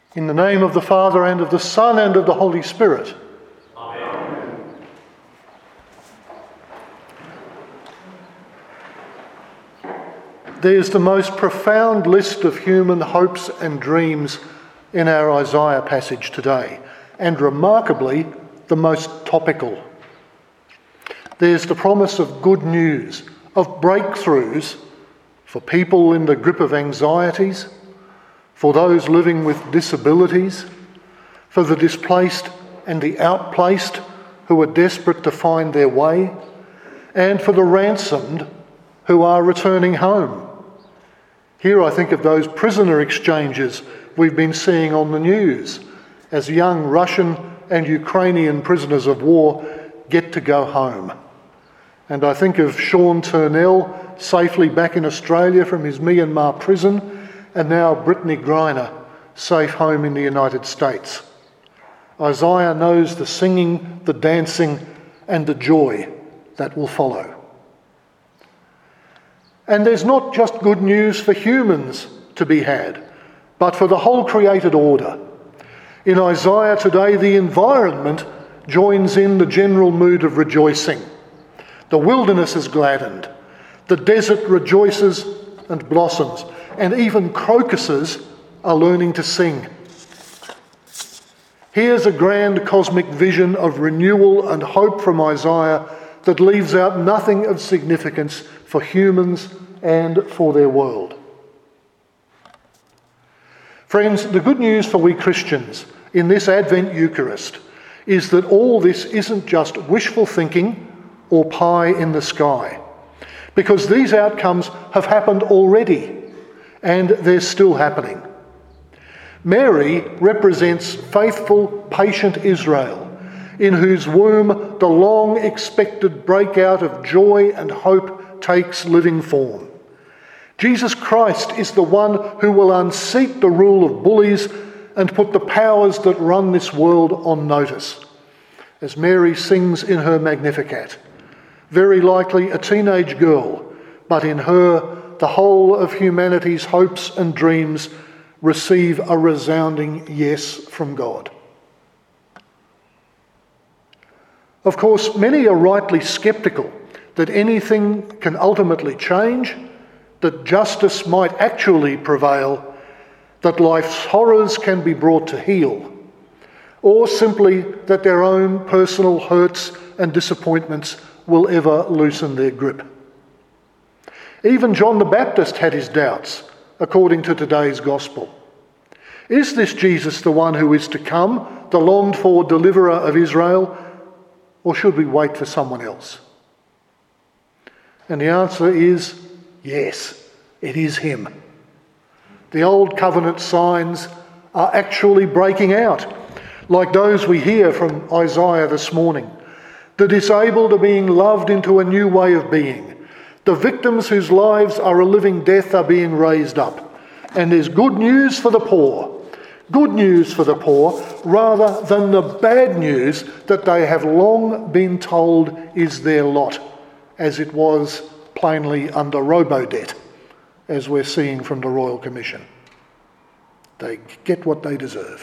In the name of the Father, and of the Son, and of the Holy Spirit. Amen. There's the most profound list of human hopes and dreams in our Isaiah passage today, and remarkably, the most topical. There's the promise of good news, of breakthroughs for people in the grip of anxieties, for those living with disabilities, for the displaced and the outplaced who are desperate to find their way, and for the ransomed who are returning home. Here I think of those prisoner exchanges we've been seeing on the news as young Russian and Ukrainian prisoners of war get to go home. And I think of Sean Turnell safely back in Australia from his Myanmar prison, and now Brittany Griner safe home in the United States. Isaiah knows the singing, the dancing, and the joy that will follow. And there's not just good news for humans to be had, but for the whole created order. In Isaiah today, the environment joins in the general mood of rejoicing. The wilderness is gladdened, the desert rejoices and blossoms, and even crocuses are learning to sing. Here's a grand cosmic vision of renewal and hope from Isaiah that leaves out nothing of significance for humans and for their world. Friends, the good news for we Christians in this Advent Eucharist is that all this isn't just wishful thinking or pie in the sky, because these outcomes have happened already, and they're still happening. Mary represents faithful, patient Israel, in whose womb the long-expected breakout of joy and hope takes living form. Jesus Christ is the one who will unseat the rule of bullies and put the powers that run this world on notice, as Mary sings in her Magnificat. Very likely a teenage girl, but in her the whole of humanity's hopes and dreams receive a resounding yes from God. Of course, many are rightly sceptical that anything can ultimately change, that justice might actually prevail, that life's horrors can be brought to heel, or simply that their own personal hurts and disappointments will ever loosen their grip. Even John the Baptist had his doubts, according to today's gospel. Is this Jesus the one who is to come, the longed-for deliverer of Israel, or should we wait for someone else? And the answer is yes, it is him. The old covenant signs are actually breaking out, like those we hear from Isaiah this morning. The disabled are being loved into a new way of being. The victims whose lives are a living death are being raised up. And there's good news for the poor. Good news for the poor, rather than the bad news that they have long been told is their lot, as it was plainly under Robodebt, as we're seeing from the Royal Commission. They get what they deserve.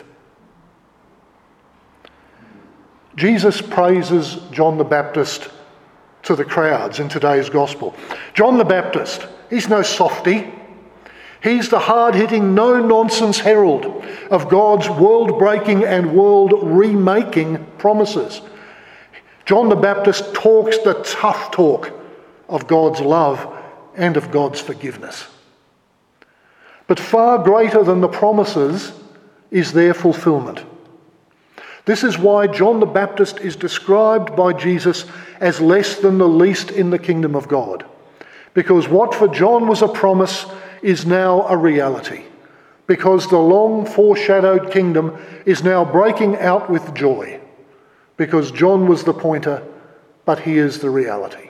Jesus praises John the Baptist to the crowds in today's gospel. John the Baptist, he's no softy. He's the hard-hitting, no-nonsense herald of God's world-breaking and world-remaking promises. John the Baptist talks the tough talk of God's love and of God's forgiveness. But far greater than the promises is their fulfilment. This is why John the Baptist is described by Jesus as less than the least in the kingdom of God. Because what for John was a promise is now a reality. Because the long foreshadowed kingdom is now breaking out with joy. Because John was the pointer, but he is the reality.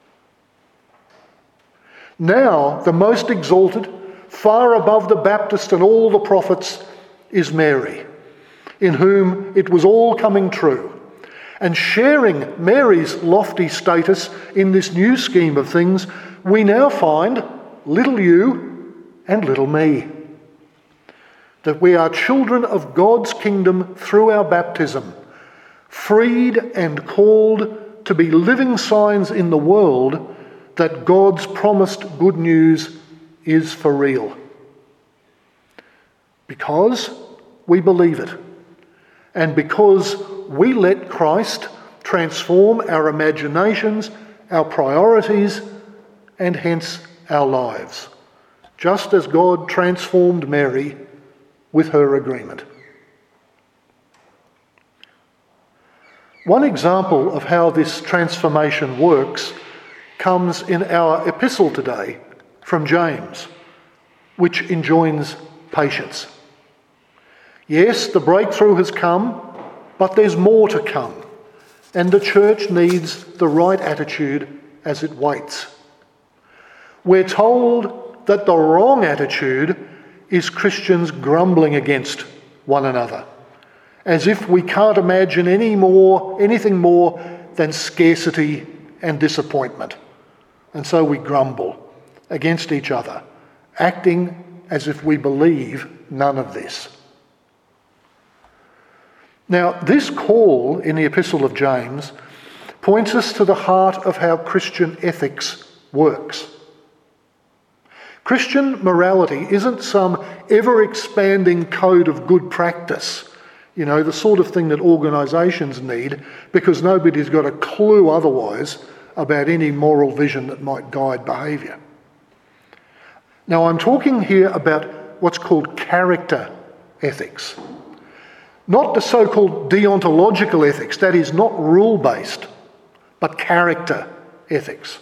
Now, the most exalted, far above the Baptist and all the prophets, is Mary, in whom it was all coming true. And sharing Mary's lofty status in this new scheme of things, we now find little you and little me. that we are children of God's kingdom through our baptism, freed and called to be living signs in the world that God's promised good news is for real. Because we believe it, and because we let Christ transform our imaginations, our priorities, and hence our lives, just as God transformed Mary with her agreement. One example of how this transformation works comes in our epistle today from James, which enjoins patience. Yes, the breakthrough has come, but there's more to come, and the church needs the right attitude as it waits. We're told that the wrong attitude is Christians grumbling against one another, as if we can't imagine anything more than scarcity and disappointment. And so we grumble against each other, acting as if we believe none of this. Now, this call in the Epistle of James points us to the heart of how Christian ethics works. Christian morality isn't some ever-expanding code of good practice, the sort of thing that organisations need because nobody's got a clue otherwise about any moral vision that might guide behaviour. Now, I'm talking here about what's called character ethics. Not the so-called deontological ethics, that is not rule-based, but character ethics.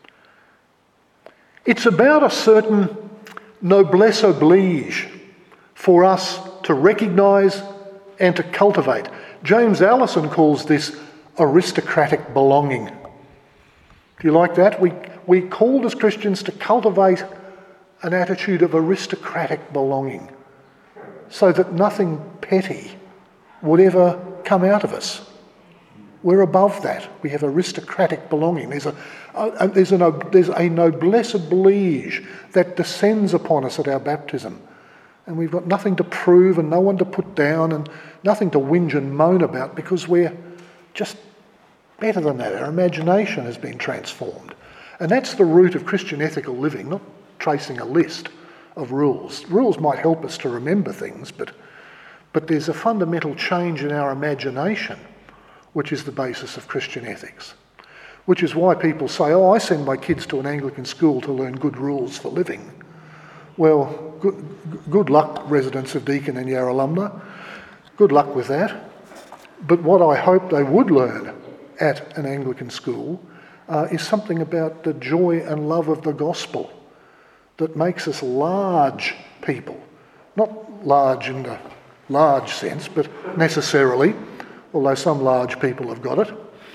It's about a certain noblesse oblige for us to recognise and to cultivate. James Allison calls this aristocratic belonging. Do you like that? We're called as Christians to cultivate an attitude of aristocratic belonging so that nothing petty would ever come out of us. We're above that. We have aristocratic belonging. There's a noblesse oblige that descends upon us at our baptism. And we've got nothing to prove and no one to put down and nothing to whinge and moan about because we're just better than that. Our imagination has been transformed. And that's the root of Christian ethical living, not tracing a list of rules. Rules might help us to remember things, but there's a fundamental change in our imagination, which is the basis of Christian ethics. Which is why people say, I send my kids to an Anglican school to learn good rules for living. Well, good luck, residents of Deakin and Yarralumna. Good luck with that. But what I hope they would learn at an Anglican school is something about the joy and love of the gospel that makes us large people. Not large in the large sense, but necessarily, although some large people have got it.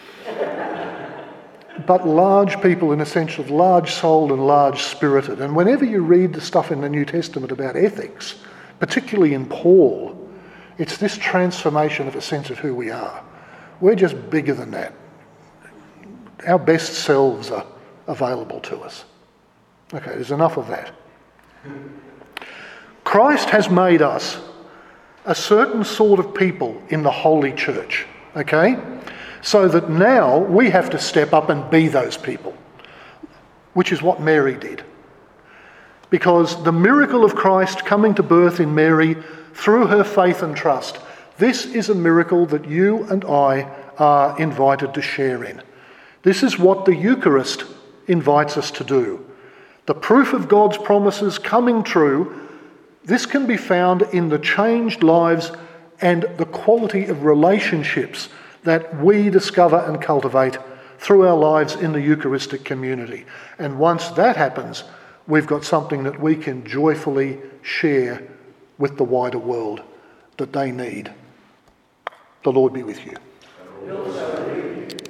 But large people in a sense of large-souled and large-spirited. And whenever you read the stuff in the New Testament about ethics, particularly in Paul, it's this transformation of a sense of who we are. We're just bigger than that. Our best selves are available to us. Okay, there's enough of that. Christ has made us a certain sort of people in the Holy Church, okay? So that now we have to step up and be those people, which is what Mary did. Because the miracle of Christ coming to birth in Mary through her faith and trust, this is a miracle that you and I are invited to share in. This is what the Eucharist invites us to do. The proof of God's promises coming true, this can be found in the changed lives and the quality of relationships that we discover and cultivate through our lives in the Eucharistic community. And once that happens, we've got something that we can joyfully share with the wider world that they need. The Lord be with you.